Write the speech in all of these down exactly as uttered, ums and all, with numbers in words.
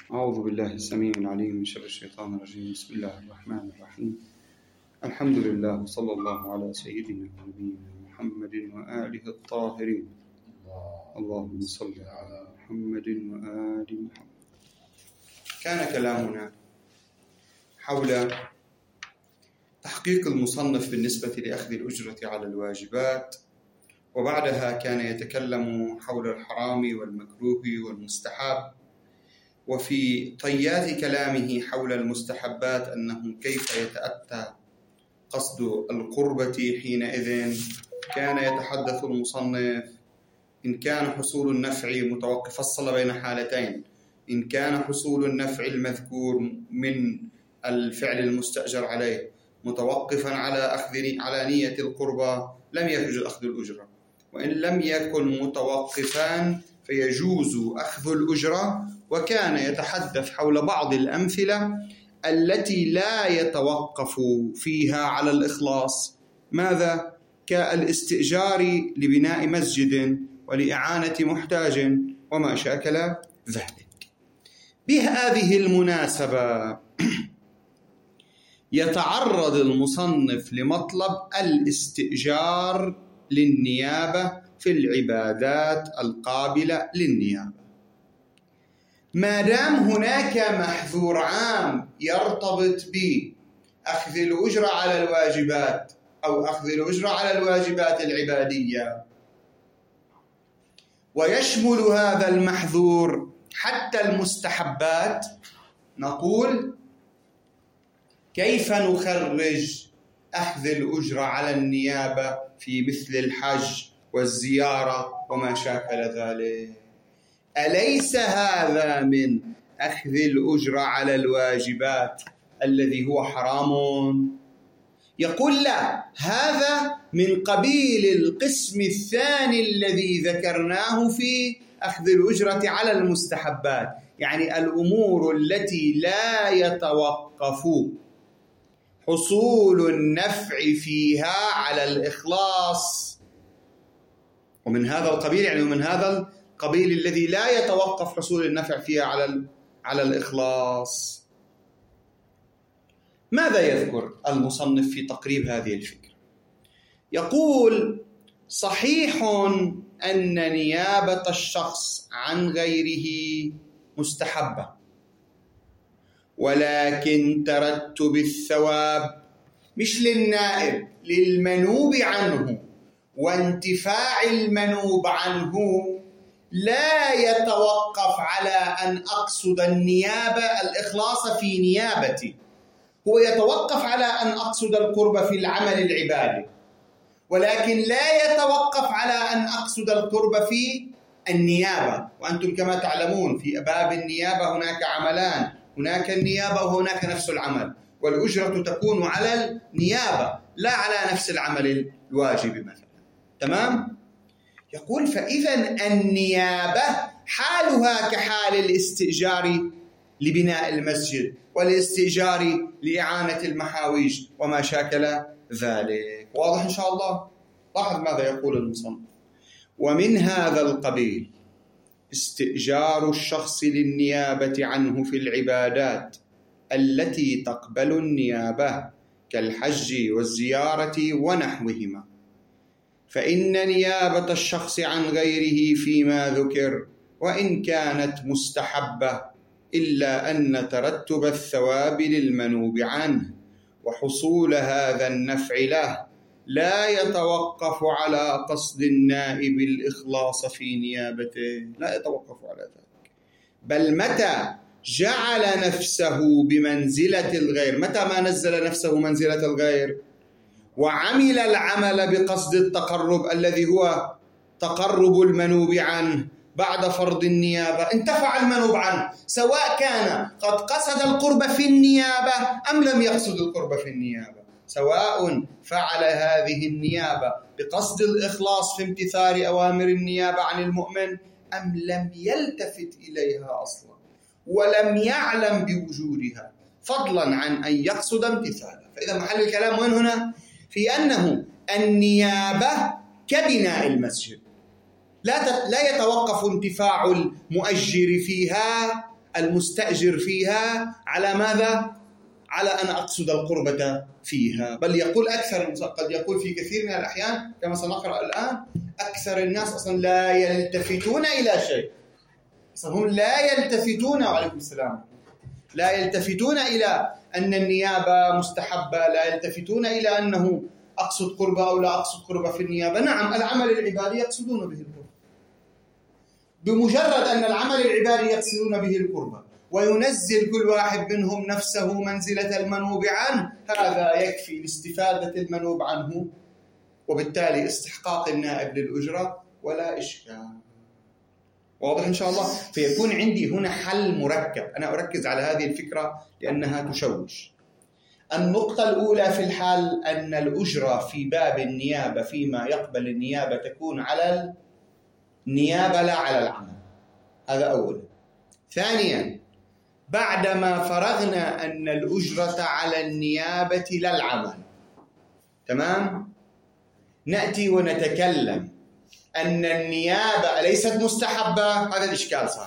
أعوذ بالله السميع العليم من شر الشيطان الرجيم. بسم الله الرحمن الرحيم. الحمد لله وصلى الله على سيدنا ونبينا محمد وآله الطاهرين. اللهم صل على محمد وآل محمد. كان كلامنا حول تحقيق المصنف بالنسبة لأخذ الأجرة على الواجبات، وبعدها كان يتكلم حول الحرام والمكروه والمستحب، وفي طيات كلامه حول المستحبات أنه كيف يتأتى قصد القربة حينئذ. كان يتحدث المصنف إن كان حصول النفع متوقف، فصل بين حالتين: إن كان حصول النفع المذكور من الفعل المستأجر عليه متوقفا على أخذ على نية القربة لم يجوز أخذ الأجرة، وإن لم يكن متوقفان فيجوز أخذ الأجرة. وكان يتحدث حول بعض الأمثلة التي لا يتوقف فيها على الإخلاص، ماذا؟ كالاستئجار لبناء مسجد ولإعانة محتاج وما شاكل ذلك. بهذه المناسبة يتعرض المصنف لمطلب الاستئجار للنيابة في العبادات القابلة للنيابة. ما دام هناك محذور عام يرتبط بأخذ الأجرة على الواجبات أو أخذ الأجرة على الواجبات العبادية، ويشمل هذا المحذور حتى المستحبات، نقول كيف نخرج أخذ الأجرة على النيابة في مثل الحج والزيارة وما شاكل ذلك؟ أليس هذا من أخذ الأجرة على الواجبات الذي هو حرام؟ يقول لا، هذا من قبيل القسم الثاني الذي ذكرناه في أخذ الأجرة على المستحبات، يعني الأمور التي لا يتوقف حصول النفع فيها على الإخلاص. ومن هذا القبيل، يعني من هذا القبيل الذي لا يتوقف حصول النفع فيها على على الإخلاص. ماذا يذكر المصنف في تقريب هذه الفكرة؟ يقول: صحيح أن نيابة الشخص عن غيره مستحبة، ولكن ترتب الثواب مش للنائب، للمنوب عنه، وانتفاع المنوب عنه لا يتوقف على أن أقصد النيابة الإخلاص في نيابتي، هو يتوقف على أن أقصد القرب في العمل العبادي، ولكن لا يتوقف على أن أقصد القرب في النيابة. وأنتم كما تعلمون في باب النيابة هناك عملان، هناك النيابة وهناك نفس العمل، والأجرة تكون على النيابة لا على نفس العمل الواجب مثلا. تمام؟ يقول: فإذا النيابة حالها كحال الاستئجار لبناء المسجد والاستئجار لإعانة المحاويج وما شاكل ذلك. واضح إن شاء الله؟ لاحظ ماذا يقول المصنف: ومن هذا القبيل استئجار الشخص للنيابة عنه في العبادات التي تقبل النيابة كالحج والزيارة ونحوهما، فإن نيابة الشخص عن غيره فيما ذكر وإن كانت مستحبة، إلا أن ترتب الثواب للمنوب عنه وحصول هذا النفع له لا يتوقف على قصد النائب الإخلاص في نيابته، لا يتوقف على ذلك، بل متى جعل نفسه بمنزلة الغير، متى ما نزل نفسه منزلة الغير وعمل العمل بقصد التقرب الذي هو تقرب المنوب عنه بعد فرض النيابة، انتفع المنوب عنه، سواء كان قد قصد القرب في النيابة أم لم يقصد القرب في النيابة، سواء فعل هذه النيابة بقصد الإخلاص في امتثال أوامر النيابة عن المؤمن أم لم يلتفت إليها أصلا ولم يعلم بوجودها، فضلا عن أن يقصد امتثالها. فإذا محل الكلام وين هنا؟ في أنه النيابة كبناء المسجد، لا لا يتوقف انتفاع المؤجر فيها المستأجر فيها على ماذا؟ على أن أقصد القربة فيها. بل يقول أكثر، قد يقول في كثير من الأحيان كما سنقرأ الآن، أكثر الناس أصلا لا يلتفتون إلى شيء، هم لا يلتفتون، وعليكم السلام، لا يلتفتون إلى أن النيابة مستحبة، لا يلتفتون إلى أنه أقصد قربة أو لا أقصد قربة في النيابة. نعم، العمل العبادي يقصدون به القربة، بمجرد أن العمل العبادي يقصدون به القربة وينزل كل واحد منهم نفسه منزلة المنوب عنه، هذا يكفي لاستفادة المنوب عنه وبالتالي استحقاق النائب للأجرة ولا إشكال. واضح إن شاء الله؟ فيكون عندي هنا حل مركب. أنا أركز على هذه الفكرة لأنها تشوش. النقطة الأولى في الحال أن الأجرة في باب النيابة فيما يقبل النيابة تكون على النيابة لا على العمل، هذا أولا. ثانيا، بعدما فرغنا أن الأجرة على النيابة لا العمل، تمام، نأتي ونتكلم أن النيابة ليست مستحبة، هذا الإشكال صار،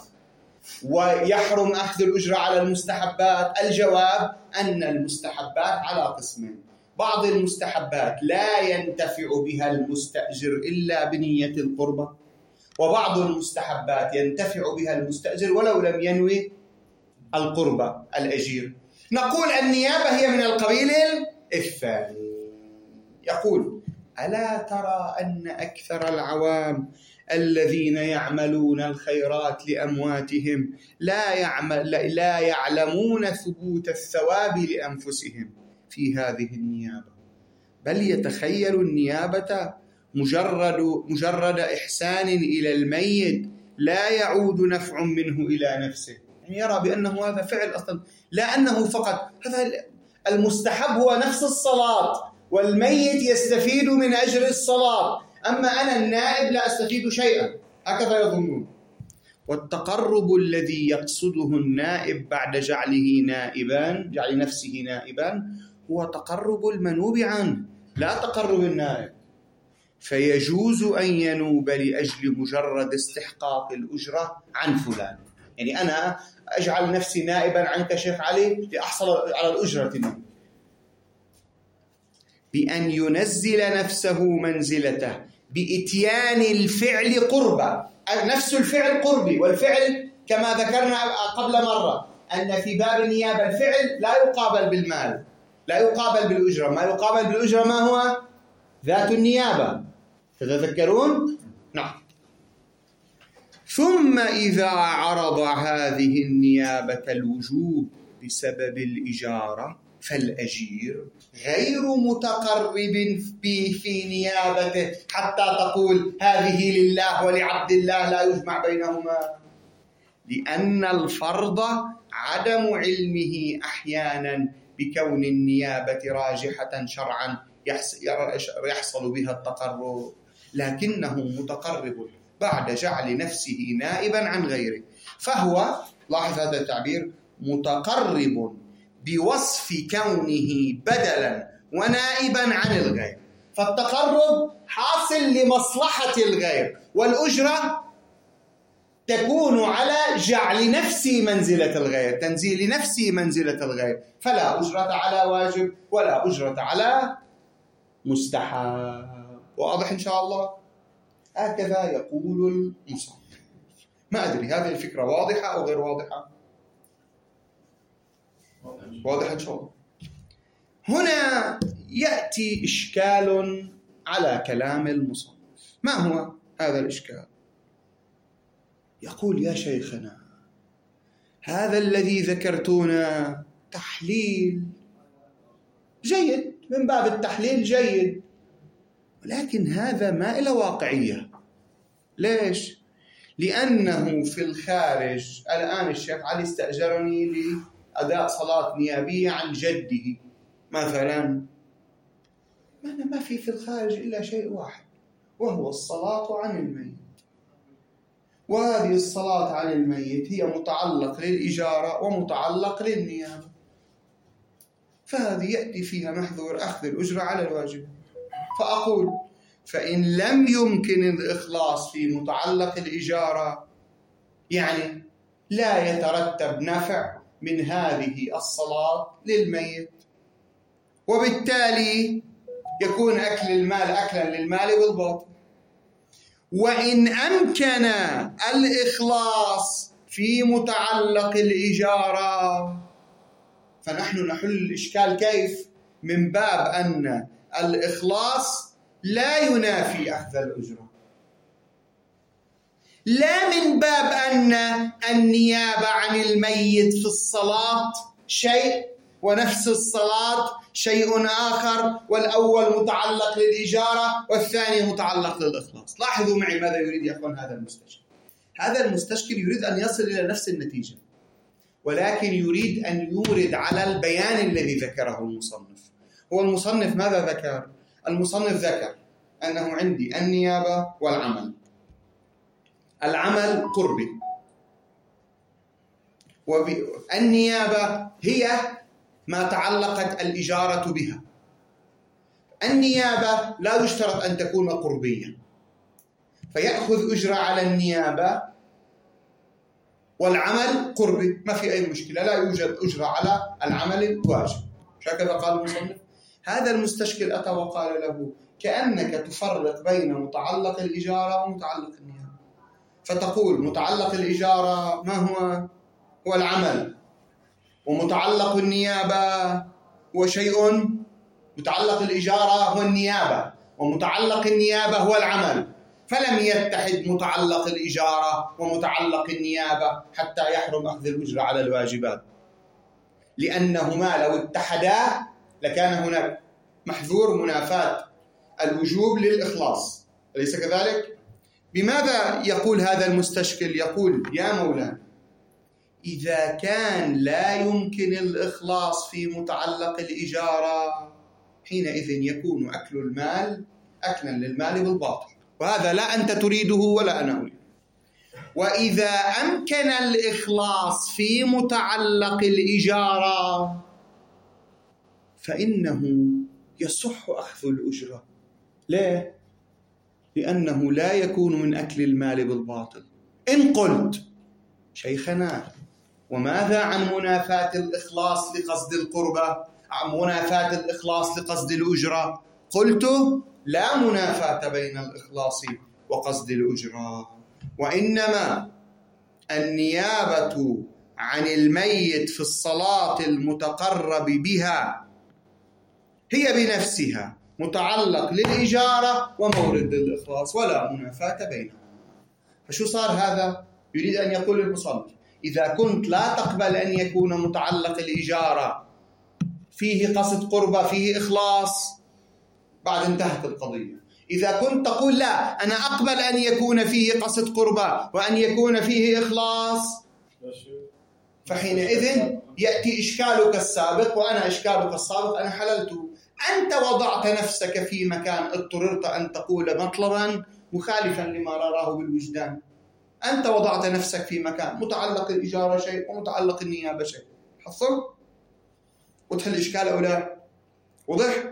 ويحرم أخذ الأجرة على المستحبات. الجواب أن المستحبات على قسمين: بعض المستحبات لا ينتفع بها المستأجر إلا بنية القربة، وبعض المستحبات ينتفع بها المستأجر ولو لم ينوي القربة الأجير. نقول النيابة هي من القبيل الثاني. يقول: ألا ترى أن أكثر العوام الذين يعملون الخيرات لأمواتهم لا, يعمل لا يعلمون ثبوت الثواب لأنفسهم في هذه النيابة، بل يتخيل النيابة مجرد, مجرد إحسان إلى الميت لا يعود نفع منه إلى نفسه. يعني يرى بأنه هذا فعل أصلا، لا أنه فقط هذا المستحب هو نفس الصلاة، والميت يستفيد من أجر الصلاة، أما أنا النائب لا أستفيد شيئا، هكذا يظنون. والتقرب الذي يقصده النائب بعد جعله نائبا، جعل نفسه نائبا، هو تقرب المنوب عنه لا تقرب النائب، فيجوز أن ينوب لأجل مجرد استحقاق الأجرة عن فلان. يعني أنا أجعل نفسي نائبا عنك شيخ علي لأحصل على الأجرة منه، بأن ينزل نفسه منزلته بإتيان الفعل قربة، نفس الفعل قربي، والفعل كما ذكرنا قبل مرة أن في باب النيابة الفعل لا يقابل بالمال، لا يقابل بالأجرة، ما يقابل بالأجرة ما هو؟ ذات النيابة، تتذكرون؟ نعم. ثم إذا عرض هذه النيابة الوجوب بسبب الإجارة فالأجير غير متقرب في نيابته حتى تقول هذه لله ولعبد الله لا يجمع بينهما، لأن الفرض عدم علمه أحيانا بكون النيابة راجحة شرعا يحصل بها التقرب، لكنه متقرب بعد جعل نفسه نائبا عن غيره، فهو، لاحظ هذا التعبير، متقرب بوصف كونه بدلا ونائبا عن الغير. فالتقرب حاصل لمصلحة الغير، والأجرة تكون على جعل نفسي منزلة الغير، تنزيل نفسي منزلة الغير، فلا أجرة على واجب ولا أجرة على مستحب. واضح إن شاء الله؟ هكذا يقول المصنف. ما أدري هذه الفكرة واضحة أو غير واضحة؟ واضح إن شاء الله. هنا يأتي إشكال على كلام المصنف. ما هو هذا الإشكال؟ يقول: يا شيخنا، هذا الذي ذكرتونا تحليل جيد، من باب التحليل جيد، ولكن هذا ما إلى واقعية. ليش؟ لأنه في الخارج الآن الشيخ علي استأجرني لأداء صلاة نيابية عن جده مثلا، أنا ما في في الخارج إلا شيء واحد، وهو الصلاة عن الميت، وهذه الصلاة عن الميت هي متعلق للإجارة ومتعلق للنيابة، فهذه يأتي فيها محذور أخذ الأجرة على الواجب. فأقول: فإن لم يمكن الإخلاص في متعلق الإجارة، يعني لا يترتب نفع من هذه الصلاة للميت، وبالتالي يكون أكل المال أكلا للمال والباطل. وإن أمكن الإخلاص في متعلق الإجارة فنحن نحل الإشكال كيف؟ من باب أن الإخلاص لا ينافي أخذ الأجرة، لا من باب أن النيابة عن الميت في الصلاة شيء ونفس الصلاة شيء آخر، والأول متعلق للإجارة والثاني متعلق للإخلاص. لاحظوا معي ماذا يريد يا أخوان هذا المستشكل. هذا المستشكل يريد أن يصل إلى نفس النتيجة، ولكن يريد أن يورد على البيان الذي ذكره المصنف. هو المصنف ماذا ذكر؟ المصنف ذكر أنه عندي النيابة والعمل. العمل قربي، والنيابة هي ما تعلقت الإجارة بها. النيابة لا يشترط أن تكون قربية، فيأخذ أجرة على النيابة، والعمل قربي ما في أي مشكلة، لا يوجد أجرة على العمل الواجب. هكذا قال المصنف. هذا المستشكل أتى وقال له كأنك تفرق بين متعلق الإجارة ومتعلق النيابة، فتقول متعلق الإجارة ما هو؟ هو العمل، ومتعلق النيابة هو شيء، متعلق الإجارة هو النيابة، ومتعلق النيابة هو العمل، فلم يتحد متعلق الإجارة ومتعلق النيابة حتى يحرم أخذ الأجرة على الواجبات، لأنهما لو اتحدا لكان هناك محذور منافاة الوجوب للإخلاص، أليس كذلك؟ بماذا يقول هذا المستشكل؟ يقول يا مولانا إذا كان لا يمكن الإخلاص في متعلق الإجارة حينئذ يكون أكل المال أكلا للمال بالباطل، وهذا لا أنت تريده ولا أنا أريده. وإذا أمكن الإخلاص في متعلق الإجارة فإنه يصح أخذ الأجرة. ليه؟ لأنه لا يكون من أكل المال بالباطل. إن قلت شيخنا وماذا عن منافاة الإخلاص لقصد القربة، عن منافاة الإخلاص لقصد الأجرة؟ قلت لا منافاة بين الإخلاص وقصد الأجرة، وإنما النيابة عن الميت في الصلاة المتقرب بها هي بنفسها متعلق للإجارة ومورد للإخلاص، ولا منافاة بينهم. فشو صار هذا؟ يريد أن يقول المصنف إذا كنت لا تقبل أن يكون متعلق الإجارة فيه قصد قربة فيه إخلاص، بعد انتهت القضية. إذا كنت تقول لا أنا أقبل أن يكون فيه قصد قربة وأن يكون فيه إخلاص، فحينئذ يأتي إشكالك السابق وأنا إشكالك السابق أنا حللته. أنت وضعت نفسك في مكان اضطررت أن تقول مطلبا مخالفا لما راه بالوجدان. أنت وضعت نفسك في مكان متعلق الإجارة شيء ومتعلق النيابة شيء. حصل؟ وضح الإشكال أو لا؟ وضح؟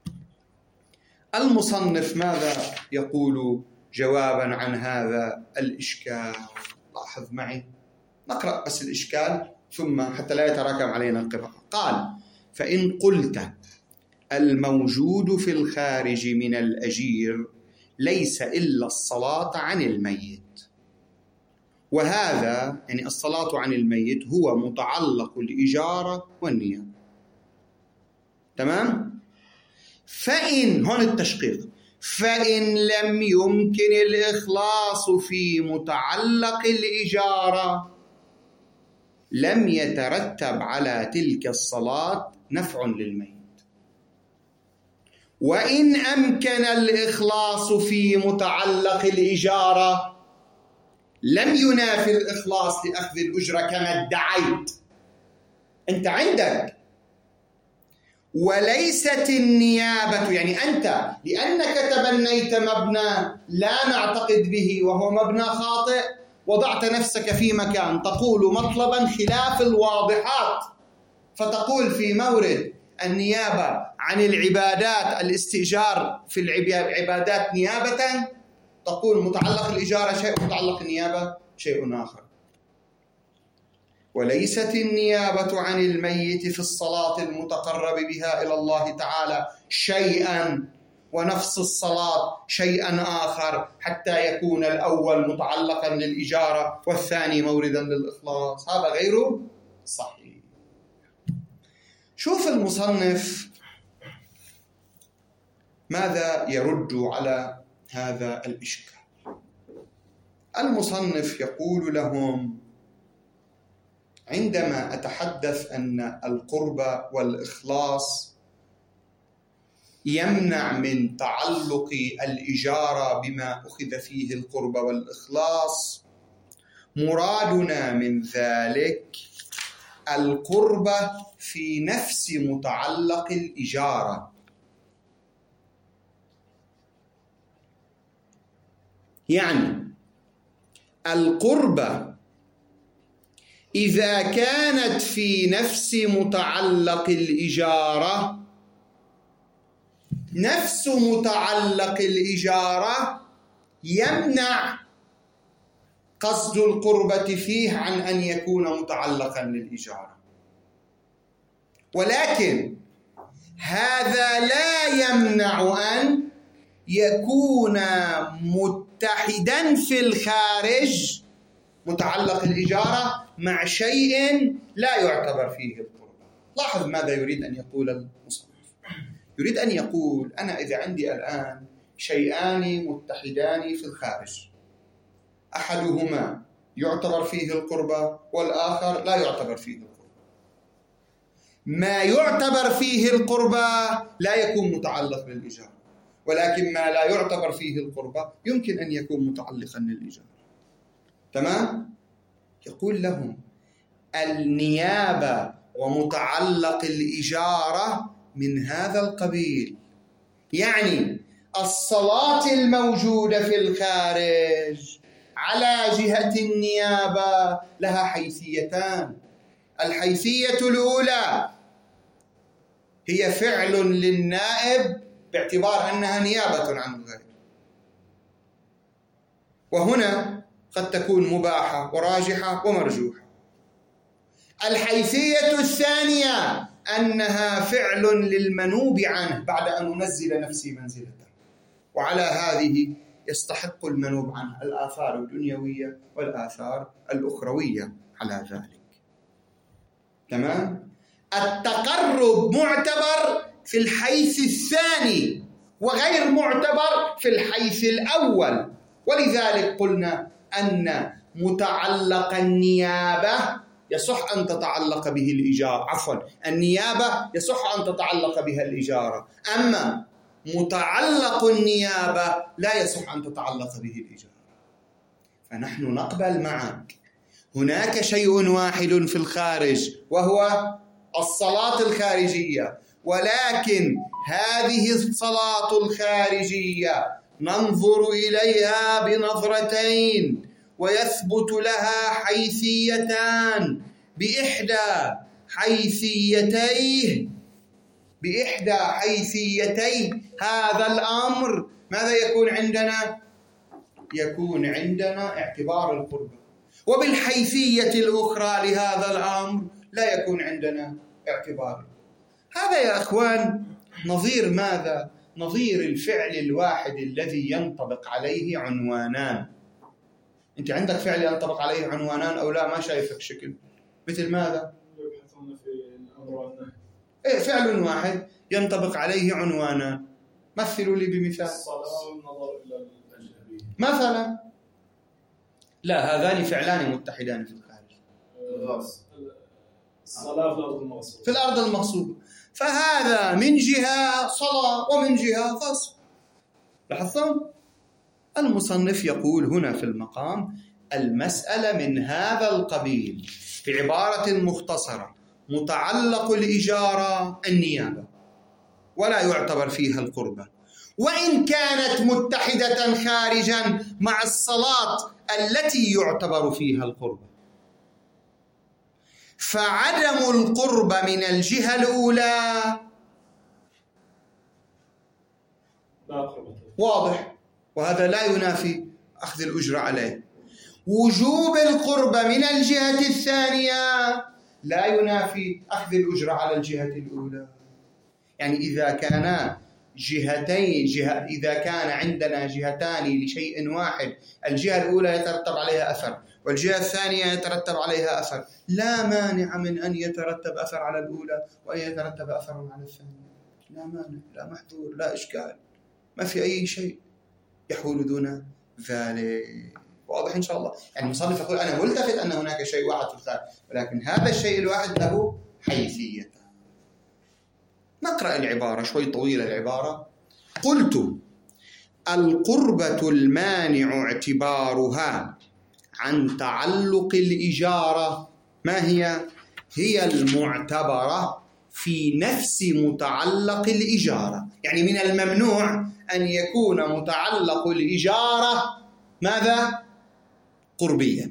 المصنف ماذا يقول جوابا عن هذا الإشكال؟ لاحظ معي، نقرأ بس الإشكال ثم حتى لا يتراكم علينا القراءة. قال فإن قلت الموجود في الخارج من الأجير ليس إلا الصلاة عن الميت، وهذا يعني الصلاة عن الميت هو متعلق الإجارة والنيابة، تمام؟ فإن هون التشقيق فإن لم يمكن الإخلاص في متعلق الإجارة لم يترتب على تلك الصلاة نفع للميت، وإن أمكن الإخلاص في متعلق الإجارة لم ينافي الإخلاص لأخذ الأجرة كما ادعيت أنت عندك. وليست النيابة يعني أنت لأنك تبنيت مبنى لا نعتقد به وهو مبنى خاطئ وضعت نفسك في مكان تقول مطلبا خلاف الواضحات، فتقول في مورد النيابة عن العبادات الاستئجار في العبادات نيابة، تقول متعلق الإجارة شيء ومتعلق النيابة شيء آخر. وليست النيابة عن الميت في الصلاة المتقرب بها إلى الله تعالى شيئا ونفس الصلاة شيئا آخر حتى يكون الأول متعلقا للإجارة والثاني موردا للإخلاص. هذا غير صحيح. شوف المصنف ماذا يرد على هذا الإشكال. المصنف يقول لهم: عندما أتحدث أن القرب والإخلاص يمنع من تعلق الإجارة بما أخذ فيه القرب والإخلاص، مرادنا من ذلك القرب في نفس متعلق الإجارة. يعني القرب إذا كانت في نفس متعلق الإجارة، نفس متعلق الإجارة يمنع قصد القربة فيه عن أن يكون متعلقا للإجارة، ولكن هذا لا يمنع أن يكون متحدا في الخارج متعلق الإجارة مع شيء لا يعتبر فيه القربة. لاحظ ماذا يريد أن يقول المصنف. يريد أن يقول: أنا إذا عندي الآن شيئان متحدان في الخارج، أحدهما يعتبر فيه القربة والآخر لا يعتبر فيه القربة، ما يعتبر فيه القربة لا يكون متعلق بالإجارة، ولكن ما لا يعتبر فيه القربة يمكن أن يكون متعلقا للإجارة. تمام؟ يقول لهم: النيابة ومتعلق الإجارة من هذا القبيل. يعني الصلاة الموجودة في الخارج على جهة النيابة لها حيثيتان. الحيثية الأولى هي فعل للنائب باعتبار أنها نيابة عن الغير، وهنا قد تكون مباحة وراجحة ومرجوحة. الحيثية الثانية أنها فعل للمنوب عنه بعد أن أنزل نفسي منزلته، وعلى هذه يستحق المنوب عنه الآثار الدنيوية والآثار الأخروية على ذلك. تمام؟ التقرب معتبر في الحيث الثاني وغير معتبر في الحيث الأول، ولذلك قلنا أن متعلق النيابة يصح أن تتعلق به الإجارة، عفوا النيابة يصح أن تتعلق بها الإجارة، أما متعلق النيابة لا يصح أن تتعلق به الإجارة. فنحن نقبل معك هناك شيء واحد في الخارج وهو الصلاة الخارجية، ولكن هذه الصلاة الخارجية ننظر إليها بنظرتين ويثبت لها حيثيتان. بإحدى حيثيتيه بإحدى حيثيتي هذا الأمر ماذا يكون عندنا؟ يكون عندنا اعتبار القربة، وبالحيثية الأخرى لهذا الأمر لا يكون عندنا اعتبار. هذا يا أخوان نظير ماذا؟ نظير الفعل الواحد الذي ينطبق عليه عنوانان. أنت عندك فعل ينطبق عليه عنوانان أو لا؟ ما شايفك شكل مثل ماذا؟ يبحثون في الأمر والنهي. إيه، فعل واحد ينطبق عليه عنوانان. مثلوا لي بمثال. الصلاة والنظر إلى الأجنبي مثلا. لا، هذان فعلان متحدان في الخارج. الصلاة في الأرض المغصوبة. في الأرض المغصوبة، فهذا من جهة صلاة ومن جهة غصب. لاحظتم؟ المصنف يقول هنا في المقام: المسألة من هذا القبيل، في عبارة مختصرة: متعلق الإجارة النيابة ولا يعتبر فيها القربة، وإن كانت متحدة خارجا مع الصلاة التي يعتبر فيها القربة. فعدم القربة من الجهة الأولى واضح، وهذا لا ينافي أخذ الأجرة عليه. وجوب القربة من الجهة الثانية لا ينافي أخذ الأجرة على الجهة الأولى. يعني إذا كان جهتين جهة إذا كان عندنا جهتان لشيء واحد، الجهة الأولى يترتب عليها أثر والجهة الثانية يترتب عليها أثر، لا مانع من أن يترتب أثر على الأولى وأن يترتب أثر على الثانية، لا مانع، لا محظور، لا إشكال، ما في أي شيء يحول دون ذلك. واضح إن شاء الله؟ يعني المصنف يقول أنا ملتفت أن هناك شيء واحد في الخارج، ولكن هذا الشيء الواحد له حيثية. نقرأ العبارة، شوي طويلة العبارة. قلت: القربة المانع اعتبارها عن تعلق الإجارة ما هي؟ هي المعتبرة في نفس متعلق الإجارة. يعني من الممنوع أن يكون متعلق الإجارة ماذا؟ قربيا.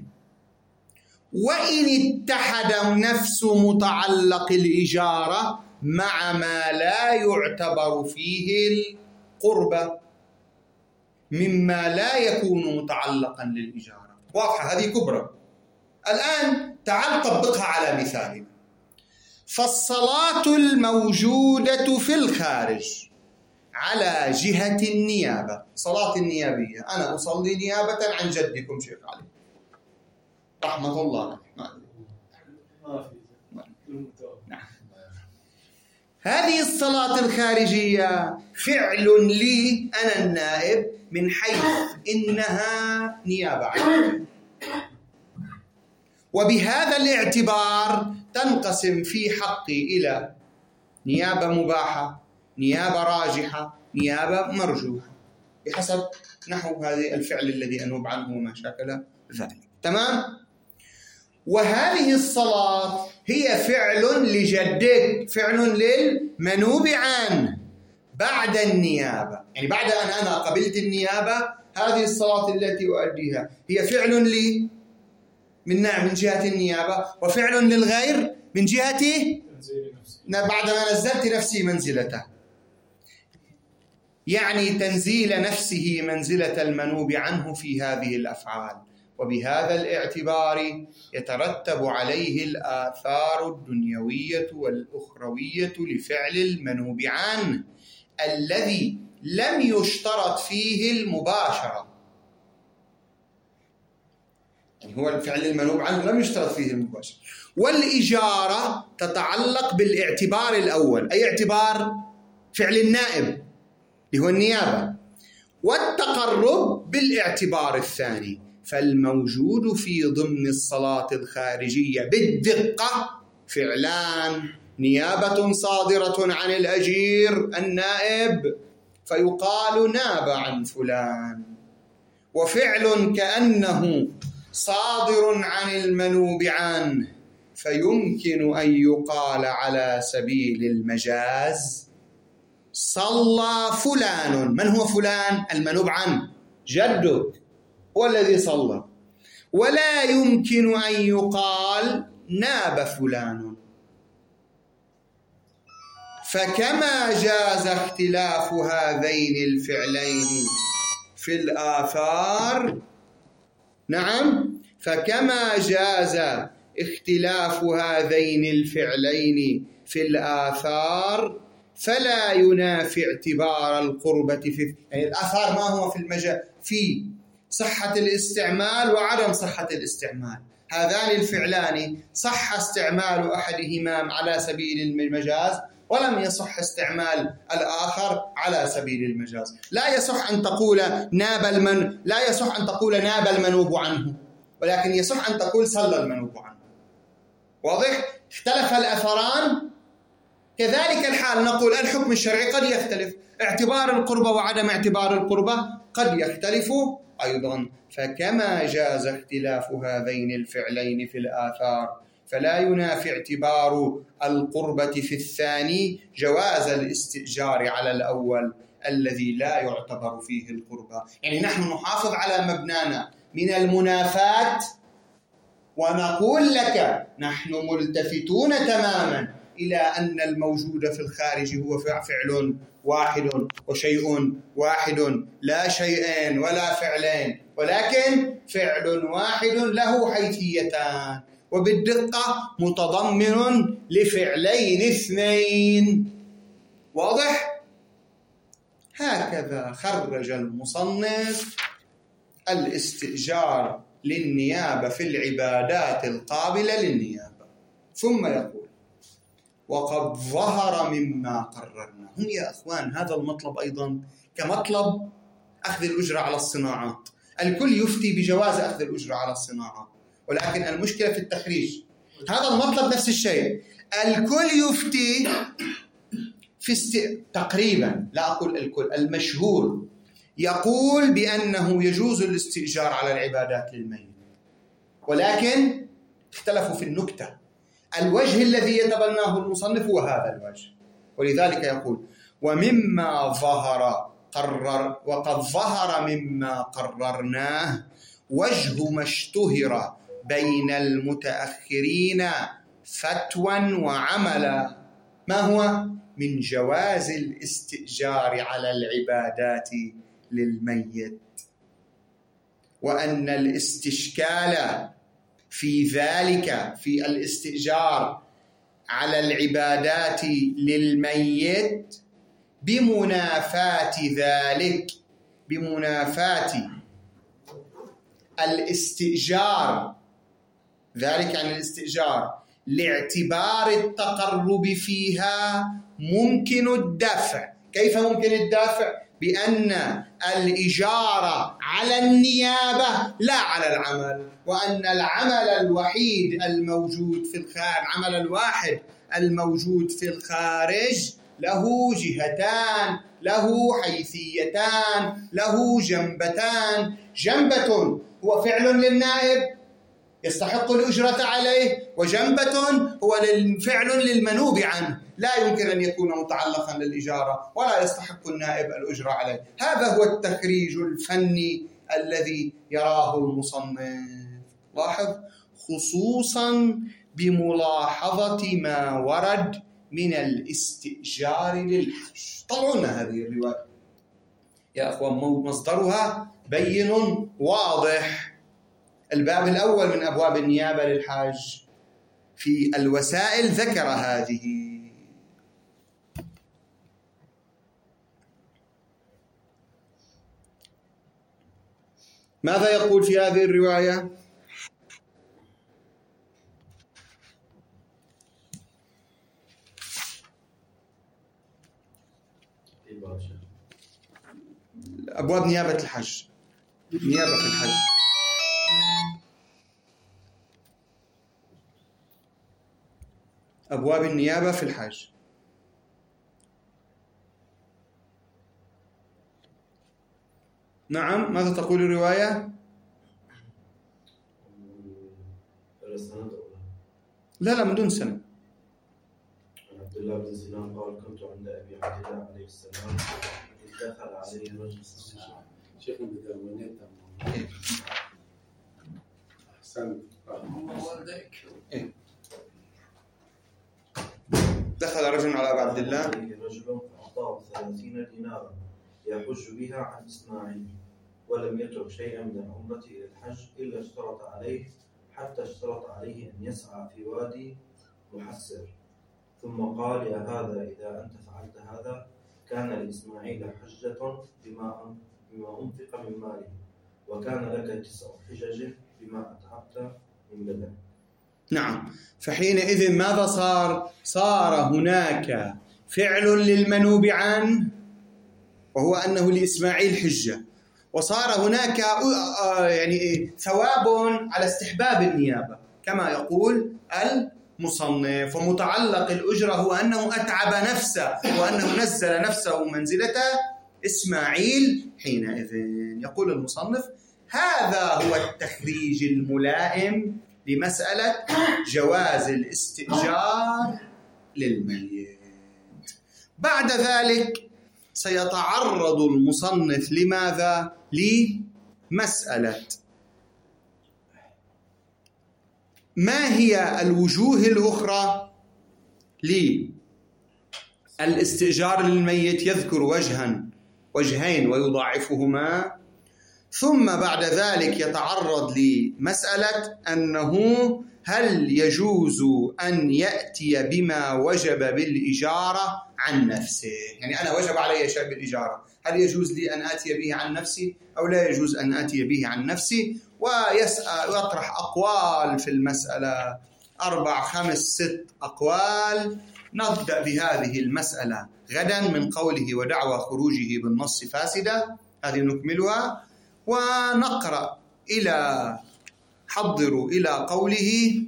وإن اتحد نفس متعلق الإجارة مع ما لا يعتبر فيه القربة مما لا يكون متعلقا للإجارة. واضحة هذه كبرى. الآن تعال طبقها على مثال. فالصلاة الموجودة في الخارج على جهة النيابة، صلاة النيابية، أنا أصلي نيابة عن جدكم شيخ علي رحمة الله. نعم. هذه الصلاة الخارجية فعل لي أنا النائب من حيث إنها نيابة عني، وبهذا الاعتبار تنقسم في حقي إلى نيابة مباحة، نيابة راجحة، نيابة مرجوحة، بحسب نحو هذه الفعل الذي أنوب عنه وما شاكل ذلك. تمام؟ وهذه الصلاة هي فعل لجدك، فعل للمنوب عنه بعد النيابة. يعني بعد أن أنا قبلت النيابة، هذه الصلاة التي أؤديها هي فعل لي من من جهة النيابة، وفعل للغير من جهة بعدما نزلت نفسي منزلته. يعني تنزيل نفسه منزلة المنوب عنه في هذه الأفعال، وبهذا الاعتبار يترتب عليه الآثار الدنيوية والأخروية لفعل المنوب عنه الذي لم يشترط فيه المباشرة. يعني هو الفعل المنوب عنه لم يشترط فيه المباشرة. والإجارة تتعلق بالاعتبار الأول، أي اعتبار فعل النائب اللي هو النيابة، والتقرب بالاعتبار الثاني. فالموجود في ضمن الصلاة الخارجية بالدقة فعلان: نيابة صادرة عن الأجير النائب فيقال ناب عن فلان، وفعل كأنه صادر عن المنوب عنه فيمكن أن يقال على سبيل المجاز: صلى فلان. من هو فلان؟ المنوب عنه، جدك هو الذي صلى. ولا يمكن أن يقال ناب فلان. فكما جاز اختلاف هذين الفعلين في الآثار، نعم، فكما جاز اختلاف هذين الفعلين في الآثار فلا ينافي اعتبار القربة في يعني الآثار. ما هو في المجال؟ في صحة الاستعمال وعدم صحة الاستعمال. هذان الفعلان صح استعمال أحدهما على سبيل المجاز، ولم يصح استعمال الآخر على سبيل المجاز. لا يصح أن تقول ناب المن لا يصح أن تقول ناب المنوب عنه، ولكن يصح أن تقول صلى المنوب عنه. واضح؟ اختلف الأثران. كذلك الحال نقول الحكم الشرعي قد يختلف، اعتبار القربة وعدم اعتبار القربة قد يختلف أيضا. فكما جاز اختلاف هذين الفعلين في الآثار فلا ينافي اعتبار القربة في الثاني جواز الاستئجار على الأول الذي لا يعتبر فيه القربة. يعني نحن نحافظ على مبنانا من المنافات ونقول لك نحن ملتفتون تماما إلى أن الموجود في الخارج هو فعل واحد وشيء واحد، لا شيئين ولا فعلين، ولكن فعل واحد له حيثيتان، وبالدقة متضمن لفعلين اثنين. واضح؟ هكذا خرج المصنف الاستئجار للنيابة في العبادات القابلة للنيابة، ثم يقول: وقد ظهر مما قررنا. هم يا أخوان هذا المطلب أيضا كمطلب أخذ الأجرة على الصناعات، الكل يفتي بجواز أخذ الأجرة على الصناعات، ولكن المشكلة في التخريج. هذا المطلب نفس الشيء، الكل يفتي في است... تقريبا، لا أقول الكل، المشهور يقول بأنه يجوز الاستئجار على العبادات للميت، ولكن اختلفوا في النكتة. الوجه الذي يتبناه المصنف هو هذا الوجه، ولذلك يقول: ومما ظهر قرر وقد ظهر مما قررناه وجه ما اشتهر بين المتأخرين فتوى وعملا، ما هو؟ من جواز الاستئجار على العبادات للميت، وأن الاستشكال في ذلك في الاستئجار على العبادات للميت بمنافاة ذلك بمنافاة الاستئجار ذلك عن الاستئجار لاعتبار التقرب فيها ممكن الدفع. كيف ممكن الدفع؟ بأن الإجارة على النيابة لا على العمل، وأن العمل الوحيد الموجود في الخارج العمل الواحد الموجود في الخارج له جهتان، له حيثيتان، له جنبتان. جنبة هو فعل للنائب يستحق الأجرة عليه، وجنبة هو فعل للمنوب عنه لا يمكن أن يكون متعلقا للإجارة ولا يستحق النائب الأجرة عليه. هذا هو التخريج الفني الذي يراه المصنف. لاحظ، خصوصا بملاحظة ما ورد من الاستئجار للحج. طلعوا لنا هذه الرواية يا أخوان، مصدرها بين واضح. الباب الأول من أبواب النيابة للحج في الوسائل ذكر هذه. ماذا يقول في هذه الرواية؟ أبواب نيابة الحج، نيابة في الحج. أبواب النيابة في الحج. نعم، ماذا تقول الرواية؟ لا لا، من دون سنة. عبد الله بن سنان قال: كنت عند أبي عبد الله عليه السلام إذ دخل عليه رجل. شيخ بداوينات. أحسنت. دخل رجل على أبي عبد الله رجل فأعطاه ثلاثين دينارا يحج بها عن إسماعيل، ولم يترك شيئا من العمرة إلى الحج إلا اشترط عليه حتى اشترط عليه أن يسعى في وادي محسر، ثم قال: يا هذا إذا أنت فعلت هذا كان لإسماعيل حجة بما بما أنفق من ماله، وكان لك تسع حجج بما أتعبت من بدنه. نعم، فحينئذ ماذا صار؟ صار هناك فعل للمنوب عنه وهو أنه لإسماعيل حجة، وصار هناك يعني ثواب على استحباب النيابة كما يقول المصنف، ومتعلق الأجرة هو أنه أتعب نفسه وأنه نزل نفسه منزلة إسماعيل. حينئذ يقول المصنف: هذا هو التخريج الملائم لمسألة جواز الاستئجار للميت. بعد ذلك سيتعرض المصنف لماذا؟ لمسألة ما هي الوجوه الأخرى للاستئجار للميت يذكر وجها وجهين ويضاعفهما، ثم بعد ذلك يتعرض لمسألة أنه هل يجوز أن يأتي بما وجب بالإجارة عن نفسه؟ يعني أنا وجب علي شيء بالإجارة، هل يجوز لي أن آتي به عن نفسي أو لا يجوز أن آتي به عن نفسي؟ ويسأل ويطرح أقوال في المسألة، أربع خمس ست أقوال. نبدأ بهذه المسألة غدا من قوله ودعوى خروجه بالنص فاسدة، هذه نكملها ونقرأ إلى حضروا إلى قوله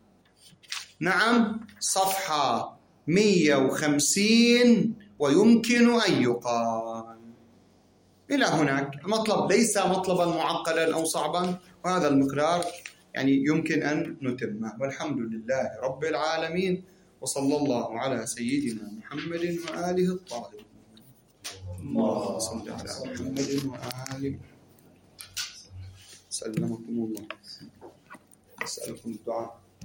نعم صفحة مئة وخمسين ويمكن أن يقال إلى هناك. المطلب ليس مطلبا معقدا أو صعبا، وهذا المقدار يعني يمكن أن نتمه. والحمد لله رب العالمين، وصلى الله على سيدنا محمد وآله الطاهرين. اللهم صل على محمد وآله سلمكم الله. أسألكم الدعاء.